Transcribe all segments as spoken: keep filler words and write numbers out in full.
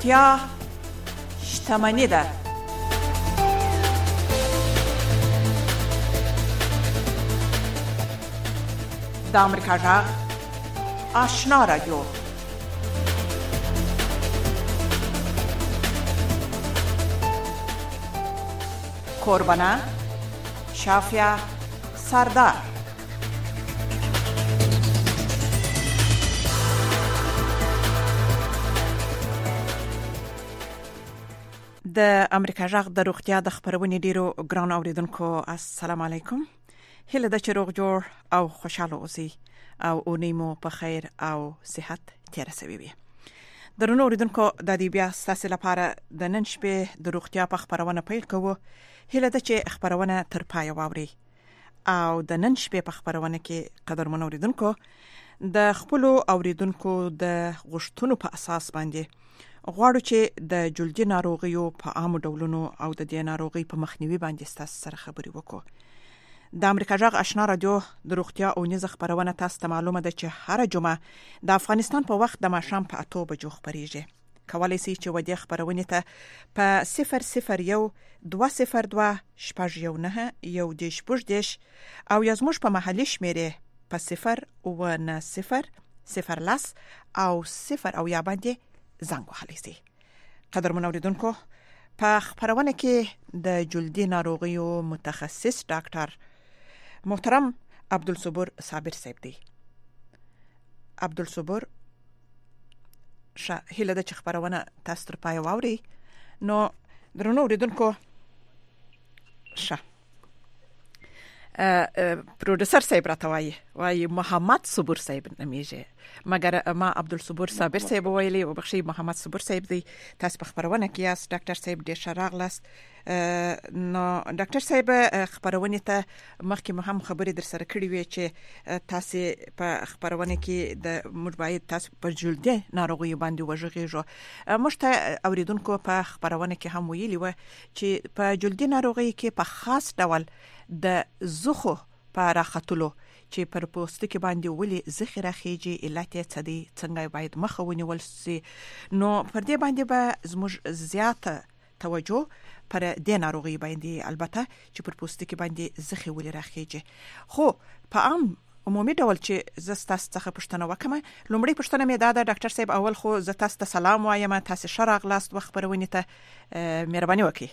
روغتیا شتمني ده. د امریکا غږ آشنا رادیو. کوربانه شافیا سردار. د امریکا غږ د روغتیا د خبرونې ډیرو ګران اوریدونکو السلام علیکم. هله د چروغ جوړ او خوشاله اوسئ او اونیمو په خیر او صحت تیر سوي وي. درنو اوریدونکو د دې بیا ستاسو لپاره د نن شپې د روغتیا په خبرونه پیل کوو. هله د چې خبرونه تر پای واوري او د نن شپې په خبرونه کې قدرمن اوریدونکو د خپل اوریدونکو د غوښتنو په اساس باندې غواړو چې د جلدي ناروغیو په عامو ډولونو او د دې ناروغي په مخنیوي باندې ستاسو سره خبرې وکړو. د امریکا غږ آشنا رادیو د روغتیا او نيز خبرونه تاسو ته معلومه ده چې هر جمعه د افغانستان په وخت د ماښام په اته بجو خبريږي. کولای شئ چې ودې خبرونه ته په صفر صفر یو دوه صفر دوه شپږ یو نه یو د شپږ دیش او یزموش په محلي شمیره په صفر او نه صفر صفر لاس او صفر او یا باندې زنګ وهلی شي. قدرمن اوریدونکو په خبرونه کې د جلدي ناروغیو متخصص ډاکټر محترم عبدالصبور صابر صاحب دی. عبدالصبور ش هله د خبرونه تاسو تر پای واوري. نو درنو اوریدونکو ش پروډوسر صاحب راته وایي محمد صبور صاحب نمیږي مګر ما عبدالصبور صابر صاحب ویلي او بخشي محمد صبور صاحب دی. تاسو په خبرونه کې یاست. ډاکټر صاحب ډیر شراغلاست. نو ډاکټر صاحب خبرونه ته مخکې مهم خبرې در سره کړې وي چې تاسو په خبرونه کې د مجبایت تاسو په جلدي ناروغي باندې وژغېږو. مشته اوریدونکو په خبرونه کې هم ویلي و چې په جلدي ناروغي کې په خاص ډول د زخو په راختلو چې پر پوستکي باندې ولې ذخیره خېږي علت یې څه دی څنګه باید مخه ونیول شي. نو پر دې باندې به زموږ زیاته توجه پر دې ناروغي باندې البته چې پر پوستکي باندې ذخیره ولې راخېږي. خو په عام عمومي ډول چې زستاس څخه پښتنه وکم لومړی پښتنه مې دا د ډاکټر صاحب اول خو زتاس ته سلام وایم. تاسو شراغلاست وخت پرونی ته مهرباني وکړئ.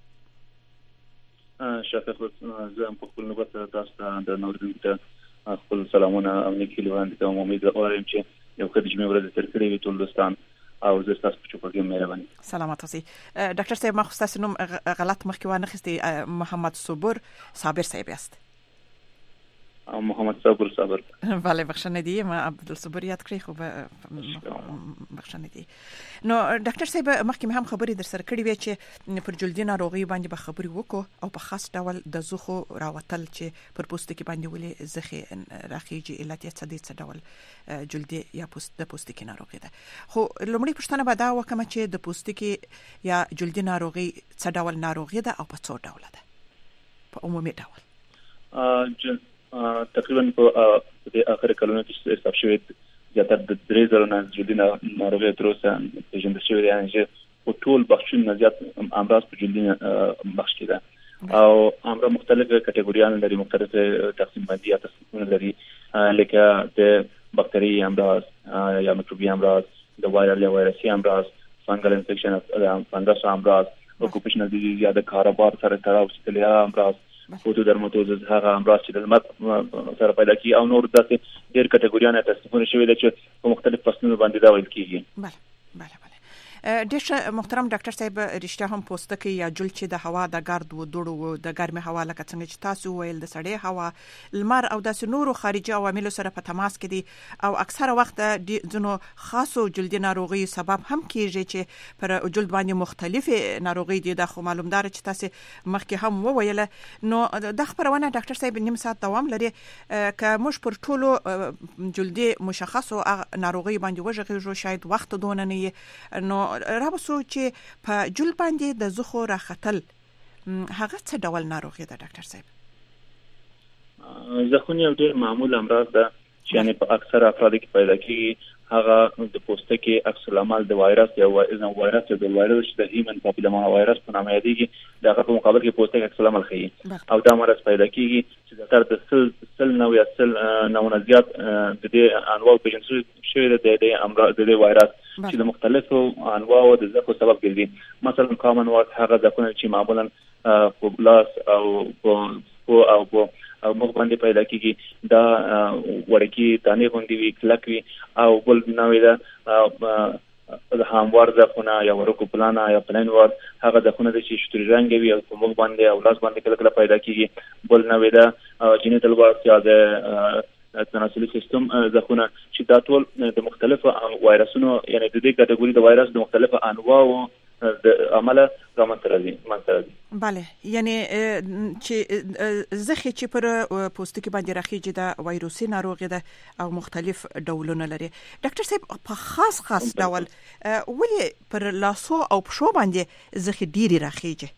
شکر زه په خپل نوبت تاسو ته د نوردین ته خپل سلامونه او نیکی لوند کوم. امید لرم چې یو ښه جمعه ورځ تر کړې وي ټول دوستان او زه تاسو په چوکۍ مهرباني. سلامات اوسئ. ډاکټر صاحب ما خو تاسو نوم غلط مخکې وانه خستي. محمد صبور صابر صاحب است. محمد صبور صابر. بله بخښنه دی. ما عبدالصبور یاد کړی خو بخښنه دی. نو ډاکټر صاحب مخکې هم خبرې در سره کړې وې چې پر جلدي ناروغي باندې به خبرې وکړو او په خاص ډول د زخو راوتل چې پر پوستکي باندې ولې زخه راخېږي علت یې څه دی څه ډول جلدي یا پوست د پوستکي ناروغي ده. خو لومړی پوښتنه به دا وکړم چې د پوستکي یا جلدي ناروغي څه ډول ناروغي ده او په څو ډول ده په عمومي ډول؟ ا تقریبا په دې اخر کلونو کې حساب شوی زیاتره د درې زره نه جلدي ناروغي تر اوسه پیژندل شوی دی چې په ټول بخښونو زیات امراض په جلدي بخښ کې ده او امراض مختلفه کټګوریان لري، مختلفه تقسیم بندي یا تصنیفونه لري لکه د بکتری امراض یا میکروبي امراض، د وایرل یا وایرسي امراض، فنګل انفیکشن، فنګس امراض، اوکوپیشنل ډیزیز یا د کاروبار سره تړاو ستلیا امراض، فوتو درماتوزز هغه امراض چې د لمر سره پیدا کی او نور داسې ډېر کټګوریانه تصنیفونه شوی دي چې په مختلف فصلونو باندې دا ویل کیږي. بله بله بله. ډېر محترم ډاکټر صاحب رښتیا هم پوستکی یا جلد چې د هوا د ګرد و دوړو د ګرمه هوا لکه څنګه چې تاسو ویل د سړې هوا، لمر او داسې نورو خارجي عواملو سره په تماس کې دي او اکثره وخت د ځنو خاصو جلدي ناروغي سبب هم کیږي چې پر جلد باندې مختلفه ناروغي دي. د خو معلومدار چې تاسو مخکې هم وویل. نو د خبرونه ډاکټر صاحب نیم ساعت دوام لري که موږ پر ټولو جلدي مشخصو ناروغي باندې وژغېږو شاید وخت دونه نه. نو رابسو چې په جلد باندې د زخو راختل هغه څه ډول ناروغي ده ډاکټر صاحب؟ زخونه یو ډېر معمول امراض ده چې یعنی په اکثر افراد کې پیدا کیږي هغه د پوستکي عکس العمل د وایرس یا وایرس د وایرس د هیومن پاپیلوما وایرس په نامه یادېږي دغه په مقابل کې پوستکي عکس العمل ښيي او دا مرض پیدا کیږي چې د تر د سل سل نو یا سل نو نه زیات د دې انواع پیژندل شوی د دې امراض د وایرس چې د مختلفو انواعو د زخم سبب ګرځي مثلا کامن وارد هغه ځکه چې معمولا په لاس او په او په او مخ باندې پیدا کیږي دا ورکی دانې غونډې وی کلک وی او بل نوې دا د هموار ځخونه یا ورکو پلانا یا پلان وار هغه ځخونه د شتوري رنگ وی او په مخ باندې او لاس باندې کله کله پیدا کیږي بل نوې دا جینیټل وار یا د تناسلي سیستم ځخونه چې دا ټول د مختلفو وایرسونو یعنی د دې کټګوري د وایرس د مختلفو انواعو د عمله رامنځته منځته بله یعنی چې زخه چې پر پوستکي باندې راخیږي د وایروسي ناروغي ده او مختلف ډولونه لري ډاکټر صاحب په خاص خاص ډول ولې پر لاسو او پښو باندې زخه ډيري راخیږي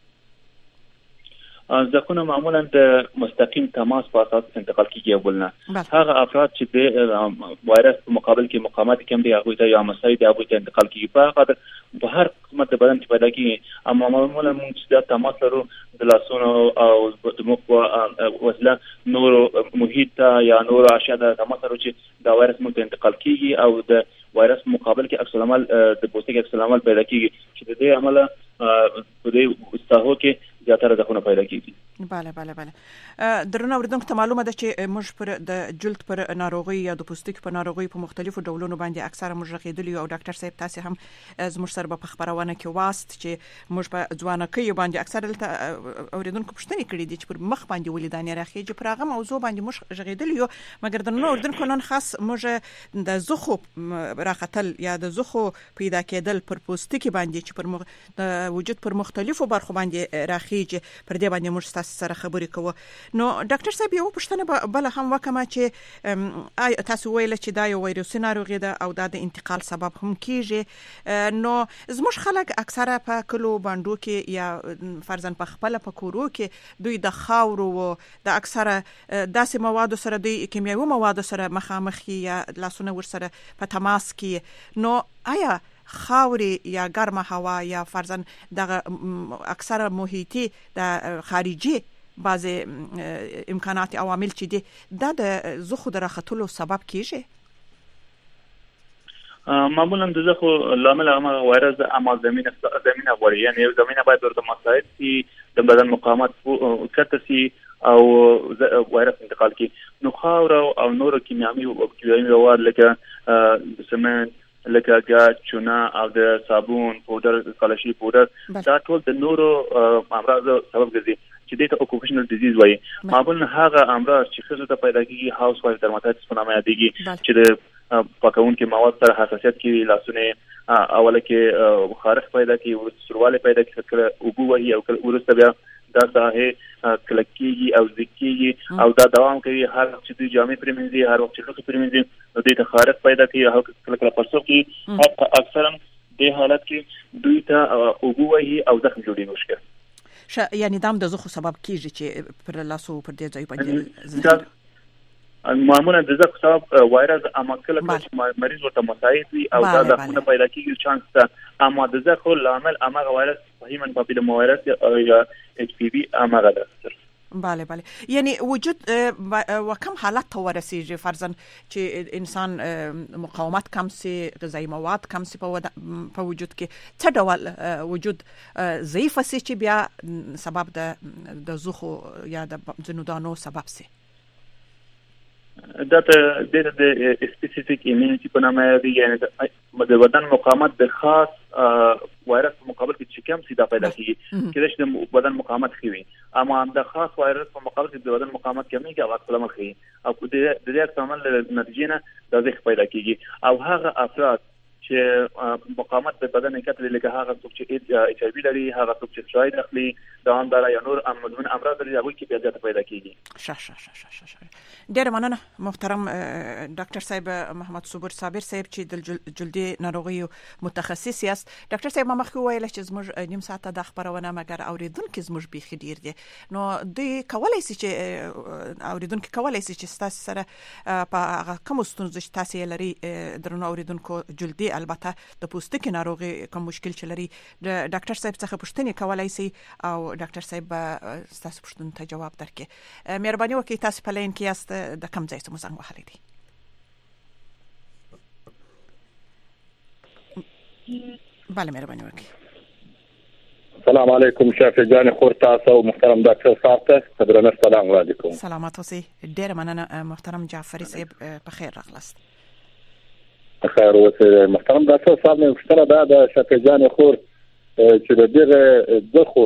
ځکه معمولا د مستقیم تماس په اساس انتقال کیږي ولنه هغه افراد چې د وایرس په مقابل کې مقاومت کم دي هغه ته یا مساوي دي هغه ته انتقال کیږي په خاطر په هر قسمت د بدن کې پیدا کیږي اما معمولا موږ چې د تماس لرو د لاسونو او د مخ وسله نور محیط یا نور اشیاء د تماس لرو چې د وایرس موږ ته انتقال کیږي او د وایرس مقابل کې عکس العمل د پوستکي عکس العمل پیدا کیږي چې د دې عمله په دې استاهو کې زیاتره ځخونه پیدا کیږي bale bale bale درنه اوریدونکو ته معلومه ده چې موږ پر د جلد پر ناروغي یا د پوستکي په ناروغي په مختلفو ډولونو باندې اکثره موږ غیدلی او ډاکټر صاحب تاسو هم زموږ سره په خبرونه کې واست چې موږ په ځوانه کې باندې اکثره اوریدونکو پښتني کړي دي چې پر مخ باندې ولیدانې راخیږي پر هغه موضوع باندې موږ غیدلی یو مګر درنه اوریدونکو نن خاص موږ د زخو راختل یا د زخو پیدا کېدل پر پوستکي باندې چې پر د وجود پر مختلفو برخو باندې راخیږي پر دې باندې موږ تاسو سره خبرې کوو نو ډاکټر صاحب یو پښتنه بل هم وکما چې تاسو ویل چې دا یو وایروسي ناروغي ده او دا د انتقال سبب هم کیږي نو زموږ خلک اکثره په کلو باندې کې یا فرضاً په خپل په کورو کې دوی د خاورو او د اکثره داسې موادو سره د کیمیاوي موادو سره مخامخ یا لاسونه ور سره په تماس کې نو آیا خاوري یا ګرمه هوا یا فرضاً دغه اکثره محیطي د خارجي بعض امکانات عوامل چې دي دا د زخو درختلو سبب کیږي معمولا د زخو لامل هغه وایرس د اما زمينه زمينه غوړي یعنی یو زمينه باید ورته مساعد شي د بدن مقاومت کته شي او وایرس انتقال کی نو خاور او نور کیمیاوي او کیمیاوي مواد لکه سمنت لکه ګاز چونه او د صابون پودر کلاشي پودر دا ټول د نورو امراض سبب ګرځي چې د اوکوپیشنل ډیزیز وایي معمولا هغه امراض چې خزو ته پیدا کیږي هاوس وایف درماتایتس په نامه یادېږي چې د پاکون کې مواد سره حساسیت کې لاسونه اوله کې خارښ پیدا کوي او سرواله پیدا کوي کله اوبو وایي او کله ورسته بیا دا ساحه کلکیږي او ذکیږي او دا دوام کوي هر وخت چې دوی جامې پرمنځي هر وخت چې لوخي پرمنځي نو دوی ته خارښ پیدا کوي او کله کله پرسو کې اکثرا د حالت کې دوی ته اوبو وایي او زخم جوړي مشکل ش یعنی دام د زخم سبب کیږي چې پر لاسو پر دې ځای باندې معمولا د زخم سبب وایرس اما کله چې مریض ورته مساعد وي او دا زخمونه پیدا کیږي چانس ته اما د زخم لامل اما وایرس هیومن پاپیلوما وایرس یا اچ پی وی اما ده بله بله یعنی وجود و کم حالت ته ورسیږي فرضاً چې انسان مقاومت کم سي غذایی مواد کم سي په وجود کې څه ډول وجود ضعیف سي چې بیا سبب د د زخو یا د زنودانو سبب سي دا ته د سپیسیفیک ایمونټی په نامه دی یعنی د بدن مقاومت د خاص وایرس په مقابل کې چې کم سیده پیدا کیږي کله چې د بدن مقاومت خوي اما د خاص وایرس په مقابل کې د بدن مقاومت کمی کې او خپل مخې او د دې عمل نتیجه نه د ځخ پیدا کیږي او هغه افراد چې مقاومت په بدن کې کتل لکه هغه څوک چې ایچ آی وی لري، هغه څوک چې سټروید اخلي، دوامدار یا نور مزمن امراض لري، هغه کې بیا پیدا کیږي. ش ش ش ش ش ډېر مننه محترم ډاکټر صاحب محمد صبور صابر صاحب چې د جلدي ناروغیو متخصص یاست. ډاکټر صاحب ما مخکې ویل چې زموږ نیم ساعته د خبرونه مګر اوریدونکو زموږ بيخي ډیر دي، نو دوی کولای شي چې اوریدونکو کولای شي چې تاسو سره په هغه کوم ستونزې چې تاسو لري درنو اوریدونکو جلدي البته د پوستکي ناروغي کوم مشکل چې لري د ډاکټر صاحب څخه پوښتنه کولای شي او ډاکټر صاحب تاسو پوښتنه ته جواب درکړي. مهرباني وکړئ تاسو په لین کې یاست د کوم ځای څخه مو زنګ وهلی دی؟ بله مهرباني وکړئ. السلام علیکم شافع جان خور تاسو محترم ډاکټر صاحب ته درنه سلام علیکم. سلامات اوسئ. ډیر مننه محترم جعفری صاحب په خیر راغلاست. خیر اوسئ محترم ډاکټر صاحب. نو ستاره دا د شافع جان خور چې د دغه دغه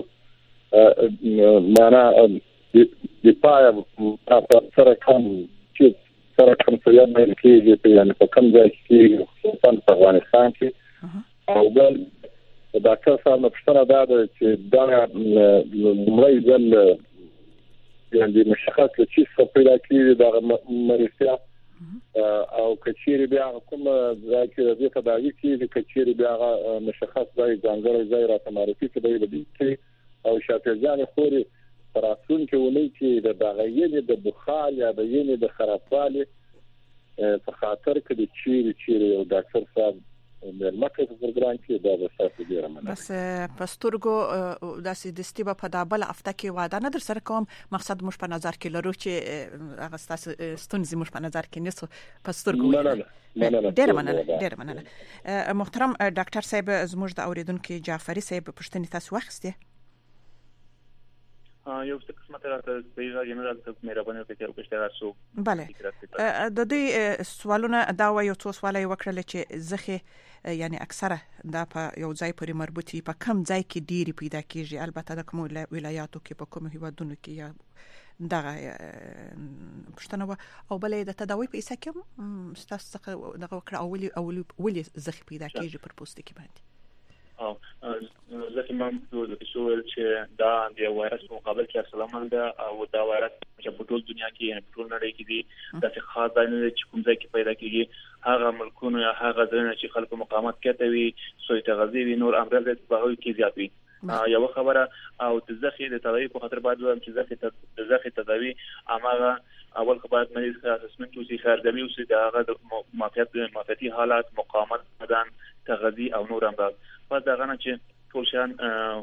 معنا د پای سره کوم چې سره کوم څه یې کېږي په یعنی په کوم ځای کې خصوصا په افغانستان کې او بل ډاکټر صاحب نو پښتنه دا ده چې دا لومړی ځل یعنی مشخص چې څه پیدا کیږي د مریضیا او کچيري بیا کوم ځای کې د تداوی کیږي کچيري بیا مشخص ځای ځانګړی ځای راته معرفي کړي دی او شافع جان خوري پراسون کې ولې چې د دغې د بخار یا د یې د خرابوالي په خاطر کې د چیري چیري او ډاکټر صاحب ملمکه په پروګرام کې دا د تاسو ډیره مننه. بس پستورګو داسې د استیبا په دابل افته کې واده نه در سره کوم، مقصد مش په نظر کې لرو چې هغه تاسو ستونزې مش په نظر کې نیسو پستورګو. مننه ډیره مننه ډیره مننه محترم ډاکټر صاحب. زموږ د اوریدونکو جعفری صاحب پښتني تاسو واخسته یو څه قسمه راته پیغام یې نه راته مهرباني وکړئ او پښتنه راسو. بله د دې سوالونه دا و یو څو سوال یې وکړل چې زخه یعنی اکثره دا په یو ځای پورې مربوطي په کم ځای کې ډیری پیدا کیږي، البته د کوم ولایاتو کې په کوم هیوادونو کې یا دغه پښتنه او بلې د تداوی په اساس کې ستاسو څخه دغه وکړه او ولې او ولې زخه پیدا کیږي پر پوستکي باندې. او ځکه ما د شوول چې دا د وایرس په مقابل کې سلامه ده او دا وایرس چې په ټول دنیا کې په ټول نړۍ کې دي د څه خاص ځای نه چې کوم ځای کې پیدا کیږي هغه ملکونه یا هغه ځایونه چې خلکو مقاومت کوي سوی تغذیه وی نور امراض په هغه کې زیات وي. یو خبره او د زخه د تداوی په خاطر باید وایم چې زخه د زخه تداوی امغه اول خبرت مریض ښه اسسمنت وسی خارجوي او د هغه د معافیت معافیتي حالات مقاومت بدن تغذیه او نور امراض پس دغه نه چې ټول شان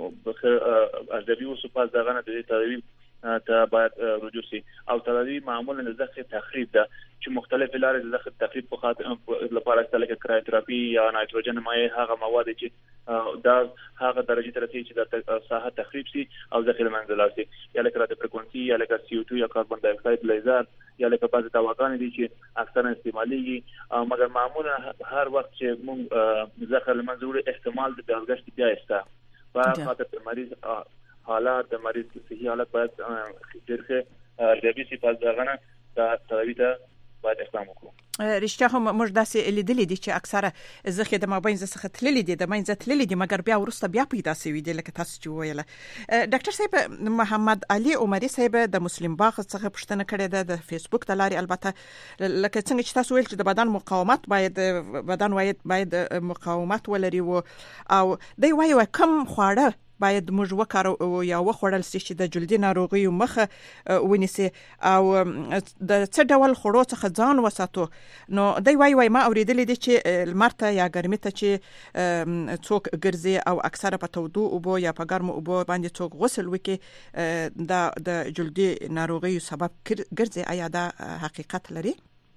ارزوي او پس دغه نه د تداوی ته باید رجوع شي او تداوی معمولا د زخه تخریب ده چې مختلف لارې د زخه تخریب په خاطر لپاره استعمال کرایوتراپي یا نایتروجن مایع هغه مواد چې دا هغه درجه ته رسیدي چې د ساحه تخریب شي او زخه منځ لاسي یا لکه د فریکونسي یا لکه سی او ټو یا کاربن ډای اکساید لیزر یا لکه بعض دواګانې دي چې اکثرا استعماليږي او مګر معمولا هر وخت چې موږ زخه منځ احتمال د بلغشت بیا استا په خاطر مریض حالات د مریض صحي حالت باید ډېر ښه ارزوي شي پس دغه نه د تداوی ته باید اقدام وکړو. رښتیا هم موږ داسې لیدلې دي چې اکثره زخه د مابین څخه تللې دي د مینځ تللې دي مګر بیا ورسته بیا پیدا شوی دي لکه تاسو چې ویله. ډاکټر صاحب محمد علي عمري صاحب د مسلم باغ څخه پوښتنه کړې ده د فیسبوک د لارې، البته لکه څنګه چې تاسو ویل چې د بدن مقاومت باید بدن باید باید مقاومت ولري او دوی وایي کم خواړه باید موږ وکړو یا وخوړل چې د جلدي ناروغیو مخه ونیسي او د څه ډول خوړو څخه ځان وساتو. نو دوی وایي وایي ما اوریدلې دي چې لمر ته یا ګرمۍ ته چې څوک ګرځي او اکثره په تودو اوبو یا په ګرمو اوبو باندې څوک غسل وکړي دا د جلدي ناروغیو سبب ګرځي. آیا دا حقیقت لري؟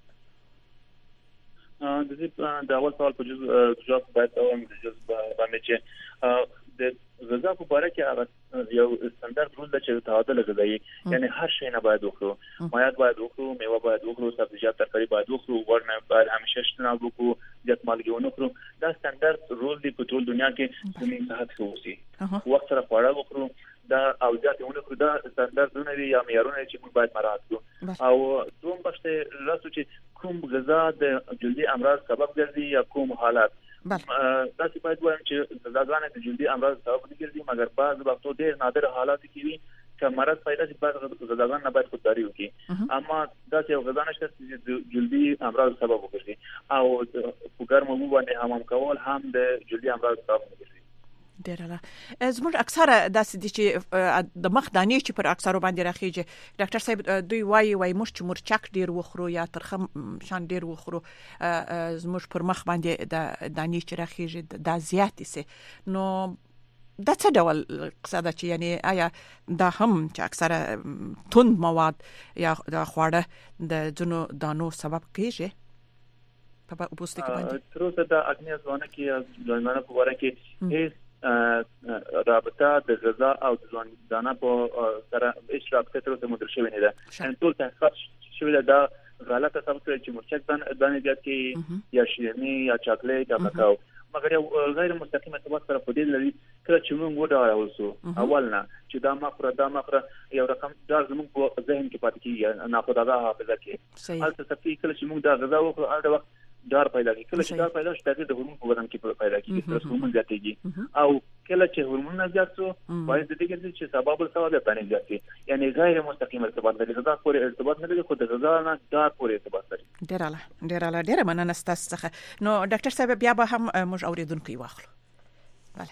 د دې د اول سوال په جواب باید اوم د جذب باندې چې د غذا په اړه کې یو ستاندرد رول د چې تعادل غذایی یعنی هر شی نه باید وخورو، مایعات باید وخورو، میوه باید وخورو، سبزیجات ترکاری باید وخورو، ورنه باید همیشه شتنه وکړو، زیات مالګه ونه خورو. دا ستاندرد رول دی په ټول دنیا کې زموږ صحت ښه وسی وخت سره خواړه وخورو دا او زیات ونه خورو. دا ستاندردونه دي یا معیارونه چې موږ باید مراعات کړو. او دوم بخته راسو چې کوم غذا د جلدي امراض سبب ګرځي یا کوم حالات دا چې باید وایم چې غذاګانې د جلدي امراض سبب نه ګرځي، مګر بعض وختو ډېر نادر حالات کې وي چې مرض پیدا شي، بعض غذاګان نه باید خودداري وکړي. اما دا چې غذا نشته چې د جلدي امراض سبب وګرځي، او په ګرمو اوبو باندې حمام کول هم د جلدي امراض سبب وګرځي. ډیر لا زموږ اکثره داسې دي چې د مخ دانې چې پر اکثرو باندې راخیږي. ډاکټر صاحب دوی وایي وایي موږ چې مرچک ډیر وخورو یا ترخم شان ډیر وخورو زموږ پر مخ باندې د دانې چې راخیږي دا زیاتې سي. نو دا څه ډول قصه ده چې یعنی آیا دا هم چې اکثره توند مواد یا د خواړه د ځنو دانو سبب کیږي په پوستکي باندې؟ تر اوسه د اګنیا ځوانه کې ځوانانه په واره کې هیڅ رابطه د غذا او د ځوان دانه په سره هیڅ رابطه تر اوسه مدر شوی نه ده. ان ټول تحقیقات شوی ده غلطه ثابت کړي چې مرچک دانه زیات کې یا شیریني یا چاکلیټ یا کاکاو، مګر یو غیر مستقیم ارتباط سره په دې لري کله چې موږ وډاره اوسو اول نه چې دا مخره دا مخره یو رقم دا زموږ په ذهن کې پاتې کیږي نه خو دا حافظه کې هلته تفصیل کله چې موږ دا غذا وخورو هر وخت دار پیدا کیږي. کله چې دار پیدا شي د هورمون په بدن کې پیدا کیږي، تر هورمون زیاتېږي، او کله چې هورمون زیات شو باید د دې کې چې سبب السبب باندې زیات شي، یعنی غیر مستقیم ارتباط لري. غذا پورې ارتباط نه لري، خو د غذا نه دار پورې ارتباط لري. ډیر اعلی ډیر اعلی ډیر مننه ستاسو څخه. نو ډاکټر صاحب بیا به هم موږ اوریدونکو واخلو. بله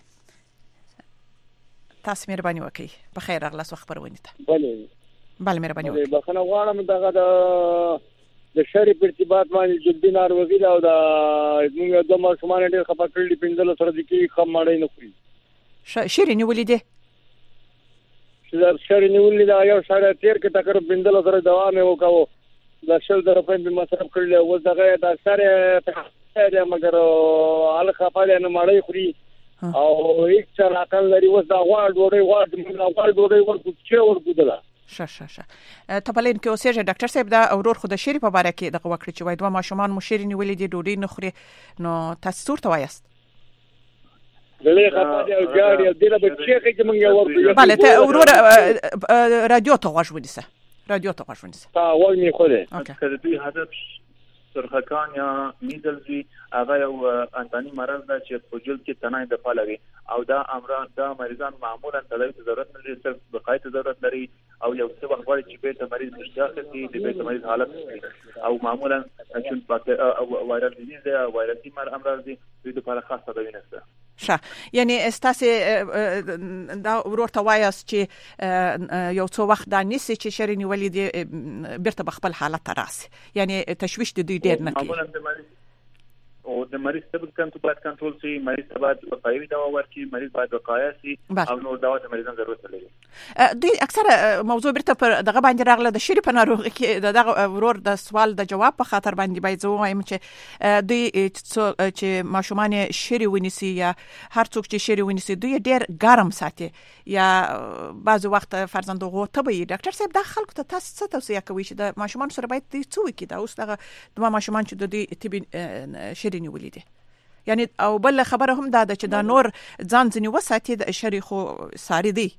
تاسو مهرباني وکړئ. په خیر اغلاس خبرونه ته. بله بله مهرباني وکړئ. بخنه غواړم دغه د د شری په ارتباط باندې جلدی ناروغي دا او د موږ د ماشومان ډېر خپه کړل پندل سره د کی خم مړی نه خوري. شری نیولې دي چې شری نیولې دا یو شری تیر کې تقریبا پندل سره دوام وکاو د شل درپین به مصرف کړل او دغه د اکثر ته مګر ال خپه نه مړی خوري او هیڅ علاقه لري. وس دا غواړ ډوړې غواړ د غواړ ډوړې ورکو چې ورکو دلا شه شه شه ته په لین کې اوسېږه ډاکټر صاحب دا اورور خو د شری په باره کې دغه وکړي چې وای دوه ماشومان مو شری نیولې دي ډوډۍ نه خوري، نو تاسو څورته وایست؟ دلې خپه او جاري او دله به چې چې مونږ ورکو. bale ته اورور رادیو ته غوښ ونیسه رادیو ته غوښ ونیسه تا وای می خوله. کله دوی هدف سرخکان یا میزلز وی هغه یو انتانی مرض ده چې په جلد کې تنه د فعالوي، او دا امراض دا مریضان معمولا تداوی ته ضرورت نه لري، صرف بقای ته ضرورت لري، او یو څه وخت غواړي چې به مریض مشتاق شي د به مریض حالت شي، او معمولا چې په وایرال ډیزیز یا وایرسي امراض دي دوی لپاره خاص تداوی نشته. شه یعنی استاسه دا ورته وایاست چې یو څو وخت دا نسی چې شری نیولې دي بیرته بخپل حالت راسي، یعنی تشویش د دوی ډیر نه کوي او د مریض ثبت کنټرول باید کنټرول شي، مریض باید وقایوي دوا ورکړي، مریض باید وقایه شي او نور دوا د مریضان ضرورت لري. دوی اکثره موضوع بیرته پر دغه باندې راغله د شری په ناروغي کې دغه ورور د سوال د جواب په خاطر باندې باید زه وایم چې دوی چې ماشومان شری ونیسي یا هر څوک چې شری ونیسي دوی ډیر ګرم ساتي یا بعض وخت فرزند غوته وي. ډاکټر صاحب دا خلکو ته تاسو څه توصیه کوي چې د ماشومان سره باید دوی څه وکړي؟ دا اوس دغه د ماشومان چې د دې طبي شری نیولې دي، یعنی او بل خبره هم دا ده چې دا نور ځان ځنی وساتي د شری خو ساری دی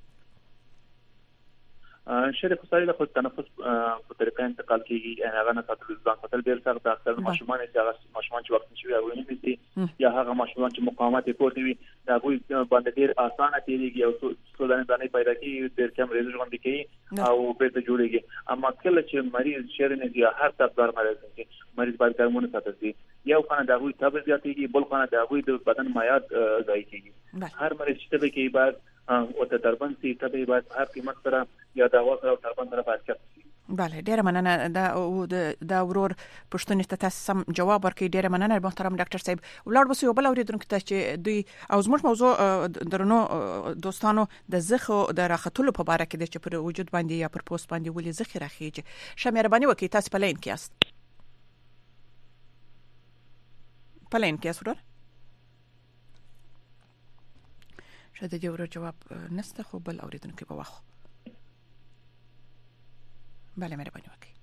شری خو ساری د خود تنفس په طریقه انتقال کیږي، یعنی هغه نه ساتل ځان ساتل ډیر سخت ده. اکثر ماشومان چې هغه ماشومان چې وخت شوی هغه نه دي یا هغه ماشومان چې مقاومت یې کوي وي دا غوي باندې ډیر اسانه تیریږي او څو دانه دانه پیدا کیږي، ډیر کم ریزه ژوند کوي او به ته جوړيږي. اما کله چې مریض شری نه دی هر طرفدار مریض دی، مریض باید ګرمونه ساتل دي، یو خانه دا غوي تب زیاتېږي، بل خانه دا غوي د بدن مایات ځای کیږي. هر مریض چې به کې بعد او ته دربند سي ته باید هر قیمت سره یا دا وسره او دربند سره باید کړي. بله ډیره مننه دا دا ورور پښتنې ته تاسو سم جواب ورکړي. ډیره مننه محترم ډاکټر صاحب. ولر بس یو بل اوریدونکو ته چې دوی او زموږ موضوع درنو دوستانو د زخه د راختلو په اړه کې چې پر وجود باندې یا پر پوست باندې ولې زخه راخیږي. شه مهرباني وکړئ تاسو په لین کې است په لین کې است ورور شاید دې ورور جواب نسته خو بل اوریدونکو په واخو. بله مهرباني وکړئ.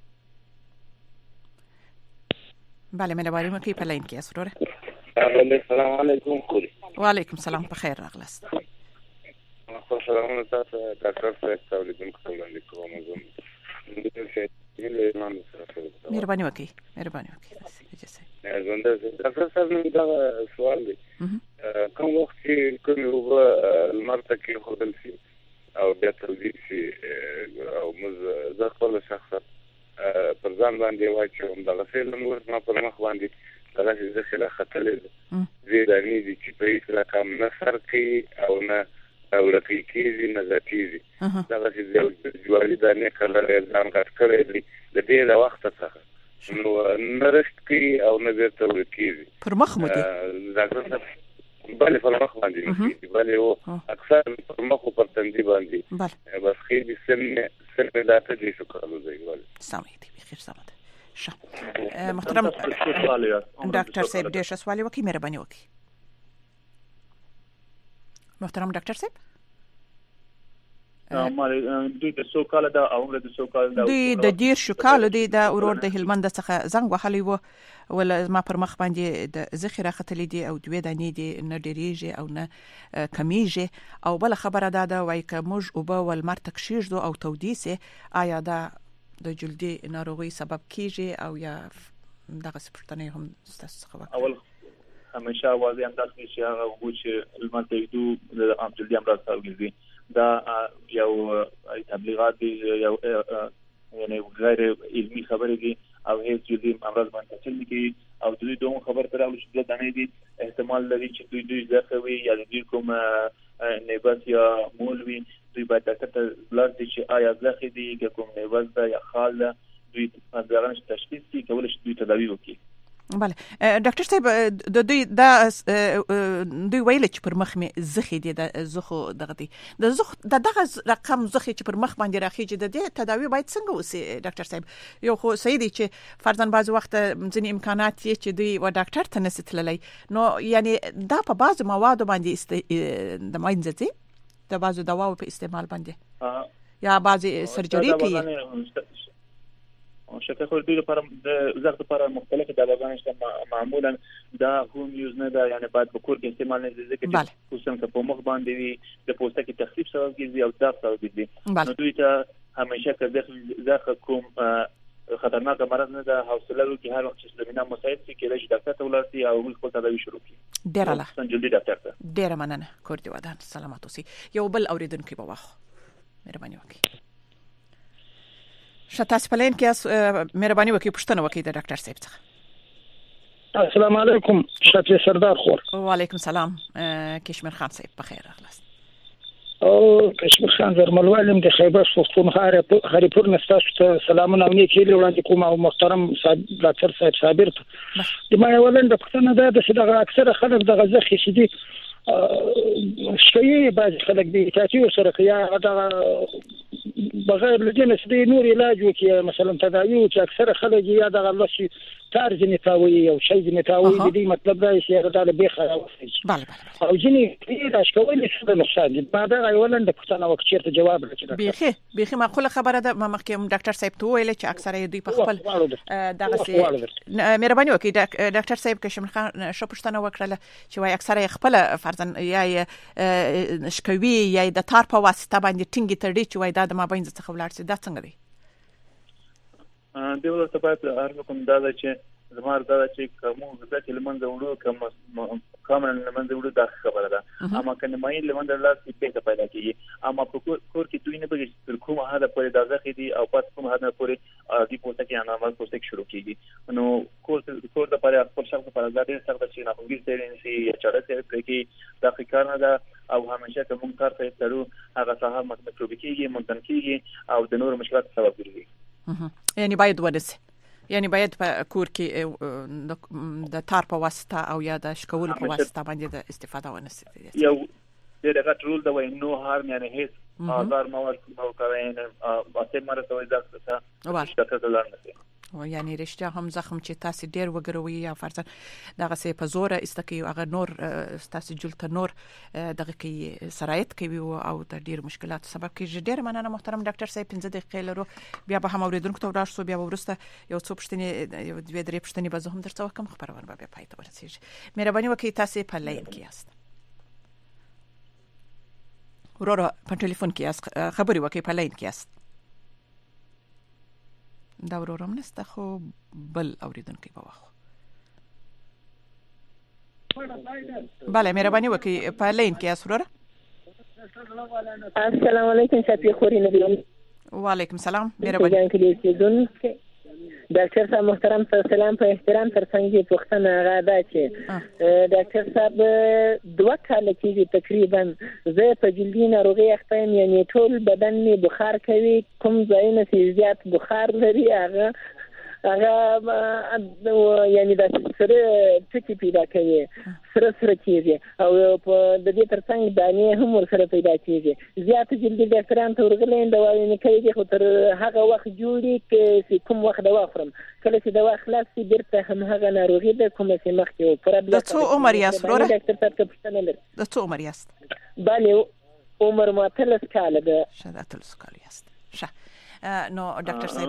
بله مهرباني وکړئ په لین کې است ورور. السلام علیکم. وعلیکم السلام، په خیر راغلاست. خو سلام تاسو ډاکټر صاحب ته ولیدونکو وړاندې کوم زه مهرباني وکړئ مهرباني وکړئ. ژوند ډاکټر صاحب نو دا سوال دی کوم وخت چې کوم یو المرته کې خپل شي او بیا تولید شي او مز زه خپل شخصا پر ځان باندې واچوم دا غسیل نور ما پر مخ باندې دا چې زه خلا خطلې زه دا نه دي چې په هیڅ رقم نه سر کوي او نه او لکه کېږي نه زیاتېږي دا چې جوالي دا نه کړل ځان غټ کړی دی د دې د وخت څخه نو نه رښت کوي او نه بیرته ورکېږي پر مخ مو دي بله پر مخ باندې کېږي بله او اکثر پر مخ او پر تندي باندې بس خېدي سن سن دا ته دي شو کولو دی بله سمې دي بخیر سمه ده ښه محترم ډاکټر صاحب ډېر ښه سوال وکړي مهرباني وکړي محترم ډاکټر صاحب مالي دوی د سو کال دا عمر د سو کال دا دوی د ډیر شو کال دی د اورور د هلمند څخه زنګ وهلی وو ول ما پر مخ باندې د ذخیره خطلې دي او دوی د نه دي نه ډیریږي او نه کمیږي او بل خبره ده دا وای ک موږ او به ول مرتک شیږو او تودیسه آیا دا د جلدی ناروغي سبب کیږي او یا دغه سپورتنه هم ستاسو اول همیشه واضح انداز نشي هغه وو چې المنطقه دو د عام جلدی امراض راوږي دا یو تبلیغات دي یو یعنی غیر علمي خبرې دي او هیڅ جدي امراض باندې څه نه کوي او دوی دوه خبر تر اول چې د دې احتمال لري چې دوی دوی ځخوي یا دوی کوم نبات یا مولوي دوی باید ته بلاد چې آیا ځخې دي کوم نبات یا خال دوی ځان تشخیص کوي کول شي دوی تداوی وکړي بله ډاکټر صاحب د دوی دا دوی ویل چې پر مخ می زخې دي د زخو دغه دي د زخ د دغه رقم زخې چې پر مخ باندې راخیږي د دې تداوی باید څنګه وسی ډاکټر صاحب یو خو صحیح دي چې فرضاً بعض وخت ځینې امکانات یې چې دوی و ډاکټر ته نسیتللی نو یعنی دا په بعض مواد باندې است د ماینځي د بعض دواو په استعمال باندې یا بعض سرجری کوي شکه خو دوی لپاره د زغت لپاره مختلفه دواګانې شته معمولا دا هوم یوز نه ده یعنی باید په کور کې استعمال نه دي ځکه چې خصوصا په مخ باندې وي د پوستکي تخریب سبب کیږي او دا سبب کیږي نو دوی ته همیشه کله ځکه کوم خطرناک مرض نه ده حوصله لري هر وخت چې زمينه مساعد شي کله چې ډاکټر ته ولرتي او خپل تداوی شروع کړي ډیر الله سنجلدي ډاکټر ته ډیر مننه کور دی ودان سلامات اوسئ یو بل اوریدونکو په واخ مهرباني وکړئ شتاس پلین کې مهرباني وکړئ پښتنه وکړئ د ډاکټر صاحب څخه السلام علیکم شفیع سردار خور وعلیکم سلام کشمیر خان صاحب بخیر اخلاص او کشمیر خان زرملوالم د خیبر پښتونخوا خریپور نستاسو ته سلامونه او نیکی وړاندې کوم او محترم ډاکټر صاحب صابر ته د ما ولند پښتنه ده چې د اکثره خلک د غزخې شدي شوی بعض خلک دي تاسو سره یا دا بغیر لدينا سدي نور علاج وكي مثلا تداوي چې اکثر خلک یا د الله شي طرز نتاوي او شي نتاوي دي مطلب دا چې دا له بيخه راوځي بله بله او ځینې دا شکول څه د نقصان دي ما دا ولند پښتنه وخت چیرته جواب راکړه بيخي بيخي معقوله خبره ده ما مخکې ډاکټر صاحب ته ویل چې اکثره دوی په خپل دغه سي مهرباني وکړئ ډاکټر صاحب کشمیر خان شو پښتنه وکړه چې وای اکثره خپل فرضاً یا شکوي یا د تار په واسطه باندې ټینګي تړي چې وای دا د ما بین څخه ولاړ سي دا څنګه دی دی ولته باید هر کوم دا چې زمار دا چې کوم ځکه لمن زوړو کوم کوم لمن زوړو دا خبره ده اما کنه مې لمن درلاس کې پیدا پیدا کیږي اما په کور کې دوی نه بګی تر کومه هدا پرې دا ځخې دي او پات کومه هدا پرې دی پوسټ کې انا مال پوسټ شروع کیږي نو کور کور د پاره خپل شخص پر آزادۍ سره چې نه کوي ستې نه سي چاړه ته پرې کې دا فکر نه ده او همیشه که مونږ کار کوي ترو هغه صحه مطلب کیږي مونږ کیږي او د نور مشکلات سبب ګرځي یعنی باید ودرسي یعنی باید په کور کې د تار په واسطه او یا د شکول په واسطه باندې د استفاده ونسي یو دغه ټول د وای نو هارم یعنی هیڅ آزار مواد نو کوي نه اته مرته وای دا څه څه دلار نه و یعنی رښتیا هم زخم چې تاسو ډیر وګروي یا فرضاً دغه سه په زور استکی هغه نور تاسو جلته نور دغه کې سرایت کوي او د ډیر مشکلات سبب کیږي ډیر مننه محترم ډاکټر صاحب پنځه دقیقې لرو بیا به هم اوریدونکو ته ورسو بیا ورسته یو څو پښتني یو دوه درې پښتني به زه هم درته وکم خبرونه به پای ته ورسیږي مهرباني وکړئ تاسو په لاین کې یاست ورو په ټلیفون کې یاست خبري وکړئ په لاین کې یاست دا ورورم نسته خو بل اوریدونکو په واخو بله مهرباني وکړئ په لین کې اسرور. السلام علیکم شفیع خوري نبی. وعلیکم السلام مهرباني. ډاکټر صاحب محترم سلام په احترام ترڅنګ پوښتنه غاده چې ډاکټر صاحب دوه کال کېږي تقریبا زه په جلدي ناروغي اخته یم، یعنی ټول بدن می بخار کوي، کوم ځایونه چې زیات بخار لري هغه هغه یعنی د سره ټکی پیدا کوي، سره سره کېږي او په د دې ترڅنګ دانې هم ورسره پیدا کېږي. زیات جلدي ډاکټران ته ورغلي دوا یې کوي، خو تر هغه وخت جوړي چې کوم وخت دوا خورم، کله چې دوا خلاص شي بیرته هم هغه ناروغي ده کومه چې مخکې و. د څو عمر یاست وروره؟ ډاکټر صاحب ته پوښتنه لرم. د څو عمر یاست؟ بله عمر ما اتلس کاله ده. ښه د اتلس کاله یاست. ښه نو ډاکټر صاحب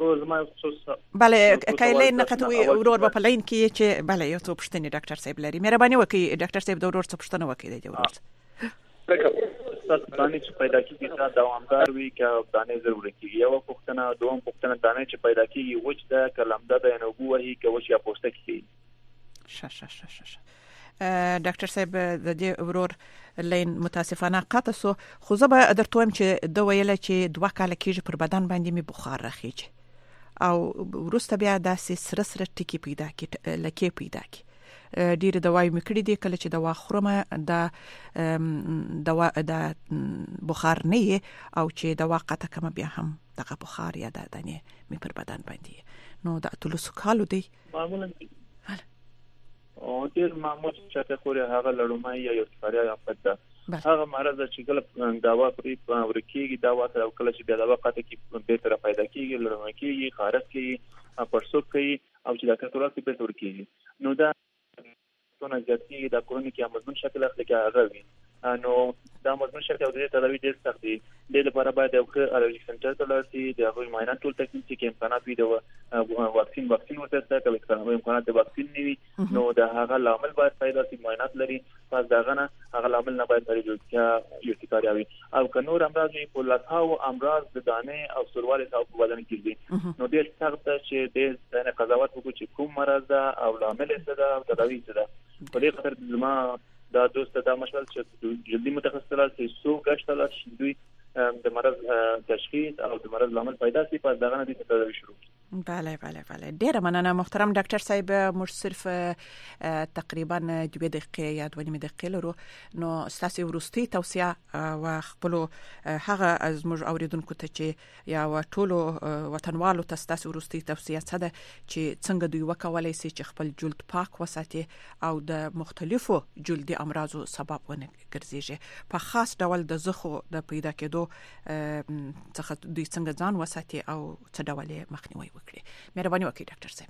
بله کایله نه کتوي ورور په لین کې چې بله یو څه پوښتنه ډاکټر صاحب لري. مهرباني وکړئ ډاکټر صاحب د ورور څه پوښتنه وکړئ د ورور. تاسو دانې چې پیدا کیږي دا دوامدار وي که دانې ضروري کیږي؟ یو پوښتنه. دوم پوښتنه دانې چې پیدا کیږي وچ ده کلمده ده نو ګوهي که وچ یا پوسټه کیږي؟ ش ش ش ش ډاکټر صاحب د دې ورور لین متاسفانه قطع سو، خو زه به درته وایم چې د ویل چې دوه کال کېږي پر بدن باندې می بخار راخیږي او ورسته بیا داسې سره سره ټکی پیدا کی لکه پیدا کی. ډیر دوايي مکړې دي، کله چې دوا خورم د دوا د بخار نه او چې دوا قطع کم بیا هم دغه بخار یا د دانې می پر بدن باندې. نو د اتلس کالو دی معمولا او ډیر معمول چې خوري هغه لړمای یا یو څاریا یا پد هغه مرز چې کله دوا پرې ورکیږي دوا سره کله چې دوا قطع کی به تر پیدا کیږي لړمای کیږي خارښ کیږي پړسوب کوي او چې د کتورات په تور کیږي. نو دا څونه ځکه دا کرونیک یا مزمن شکل اخلي کې هغه وي. نو دا مزمن شکل د تداوی ډیر سخت دي. د لپاره باید یو ښه الرجیک سنټر ته لاړ شي، د هغوی معاینات ټول تکلیف کې امکانات وي د واکسین واکسین ورته کله کله امکانات د واکسین نیوي. نو دا هغه لامل باید پیدا شي، معاینات لري، پس داغه نه هغه لامل نه باید لري چې یو څه وي. او که نور امراض وي په لاساو امراض د دانې او سروالې او په بدن کې دي نو ډیر سخت چې د دانې قضاوت وکړي چې کوم مرض ده او لامل څه ده او تداوی څه ده. په دې خاطر زما دا دوست دا مشورت چې جلدي متخصص ته سو غشتل دوی د مرض تشخیص او د مرض لامل پیدا شي، پس دغه نه دي تداوی شروع. بله بله بله ډیره مننه محترم ډاکټر صاحب. موږ صرف تقریبا دوه دقیقې یا دوه نیمه دقیقې لرو، نو ستاسو ورستي توصیه او خپل هغه از موږ اوریدونکو ته چې یا ټولو وطنوالو ته ستاسو ورستي توصیه څه ده چې څنګه دوی وکولای شي چې خپل جلد پاک وساتي او د مختلفو جلدي امراضو سبب ونه ګرځي. په خاص ډول د زخو د پیدا کېدو څخه دوی څنګه ځان وساتي او څه ډول مخنیوي وکړي؟ مهرباني وکړئ ډاکټر صاحب.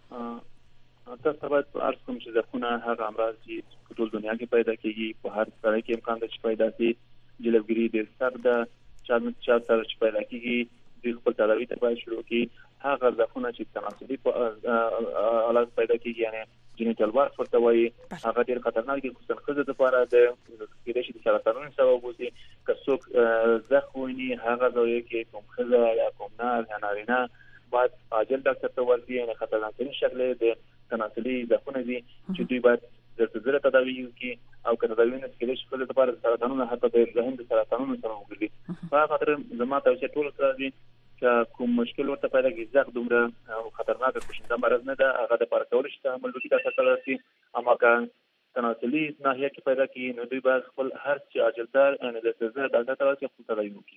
تاسو باید ارز کوم چې ځکه هغه امراض چې په ټول دنیا کې پیدا کیږي په هر ځای کې امکان ده چې پیدا شي. جلبګری د سر د چا چا سره چې پیدا کیږي د خپل تداوی ته باید شروع کی. هغه ځکه چې تناسبي په حالت پیدا کیږي یعنی جنیټل وارف ورته وایي، هغه ډیر خطرناک دي خصوصا خزه لپاره د کېدای شي د سرطانونو سبب وي. که څوک زخم ویني هغه ځای کې کوم خزه یا کوم نار یا نارینه باید عاجل ډاکټر ته ورشي. یعنی خطرناک شکل د تناسلي زخمونه دي چې دوی باید د زړه تداوی وکړي او که تداوی نه کېدای شي خپل لپاره سرطانونه حتی د رحم د سرطانونو سره وګړي. په هغه خاطر زما توصیه ټول سره دي چې کوم مشکل ورته پیدا کېږي زخم دومره خطرناک کوشنده مرض نه ده، هغه د پاره کول شي تحمل وکړي تاسو ته راسي. اما که تناسلي ناحیه کې پیدا کېږي نو دوی باید خپل هر څه عاجلتر ان د زړه ډاکټر ته راسي خپل تداوی وکړي.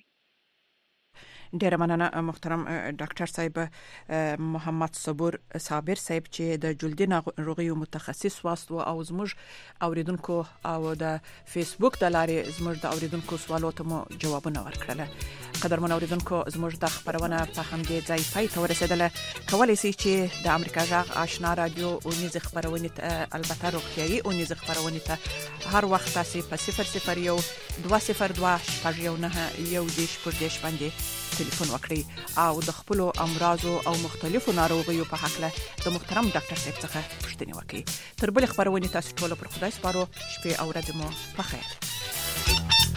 ډیره مننه محترم ډاکټر صاحب محمد صبور صابر صاحب چې د جلدي ناروغیو متخصص واسطو او زموږ اوریدونکو او د فیسبوک د لارې زموږ د اوریدونکو سوالو ته مو جوابونه ورکړل. قدرمن اوریدونکو زموږ د خبرونه په همدې ځای پای ته ورسېدله. کولای شئ چې د امریکا غږ آشنا رادیو او نيز خبرونه البته روغتيایي او نيز خبرونه ته هر وخت تاسو په صفر صفر یو دوه صفر دوه شپږ یو نه یو دیش پر دیش باندې ټلیفون وکړئ او د خپل امراض او مختلفو ناروغیو په حق له د محترم ډاکټر صاحب څخه پوښتنه وکړئ. تر بل خبرونه تاسو ټول پر خدای سپارو. شپه او ورځ مو په خیر.